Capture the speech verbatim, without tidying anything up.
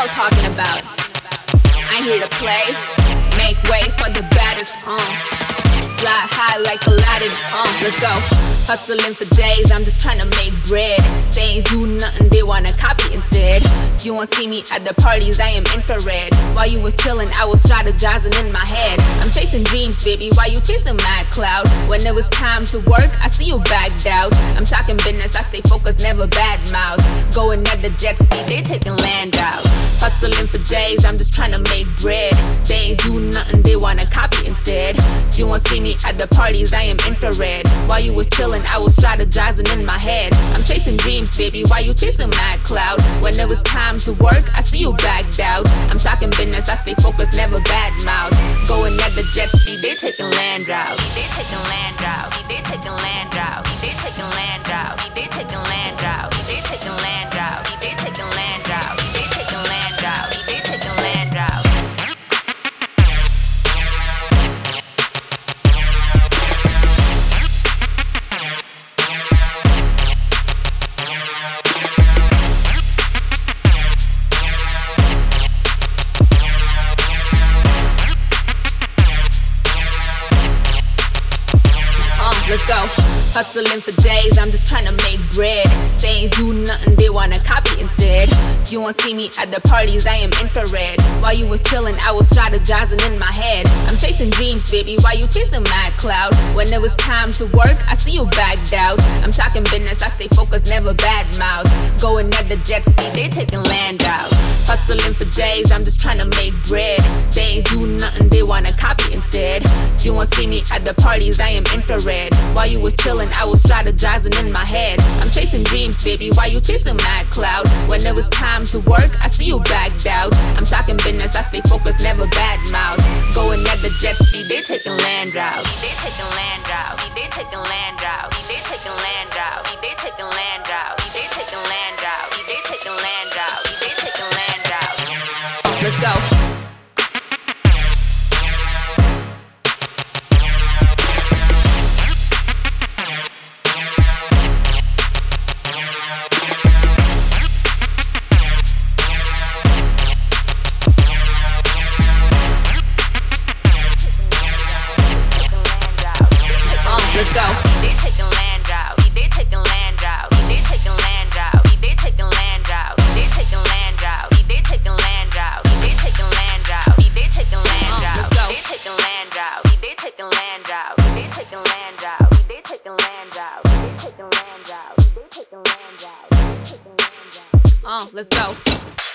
y'all talking about? I'm here to play, make way for the baddest, uh fly high like Aladdin, uh, let's go. Hustling for days, I'm just trying to make bread. They ain't do nothing, they wanna copy instead. You won't see me at the parties, I am infrared. While you was chillin', I was strategizing in my head. I'm chasing dreams, baby, while you chasing mad cloud. When it was time to work, I see you bagged out. I'm talking business, I stay focused, never bad mouth. Going at the jet speed, they taking land out. Hustling for days, I'm just trying to make bread. They ain't do nothing, they wanna copy instead. You won't see me at the parties, I am infrared. While you was chillin', I was strategizing in my head. I'm chasing dreams, baby, while you chasing mad cloud. When it was time to work, I see you bagged out. I'm talking business, I stay focused, never bad mouth. Going at the jet speed, they taking land route. They taking land route. They taking land route. They taking land route. They taking land route. They taking land route. They taking land route. They taking land route. They taking land route. Let's go. Hustling for days, I'm just trying to make bread. They ain't do nothing, they wanna copy instead. You won't see me at the parties, I am infrared. While you was chillin', I was strategizing in my head. I'm chasing dreams, baby, while you chasing mad cloud. When it was time to work, I see you bagged out. I'm talking business, I stay focused, never bad mouth. Going at the jet speed, they taking land out. Hustling for days, I'm just trying to make bread. They ain't do nothing, they wanna copy instead. You won't see me at the parties, I am infrared. While you was chillin', I was strategizing in my head. I'm chasing dreams, baby, while you chasing mad cloud. When it was time to work, I see you bagged out. I'm talking business, I stay focused, never bad mouth. Going at the jet speed, they taking land route. They taking land route. They taking land route. They taking land route. They taking land route. They taking land route. They taking land route. They taking land route. Let's go. Let's go. They taking land route. They taking land route. They taking land route. They taking land route. They taking land route. They taking land route. They taking land route. They taking land route. They taking land route. They taking land route. They taking land route. They taking land route. They taking land route. They taking land route. They taking land route. Uh, let's go.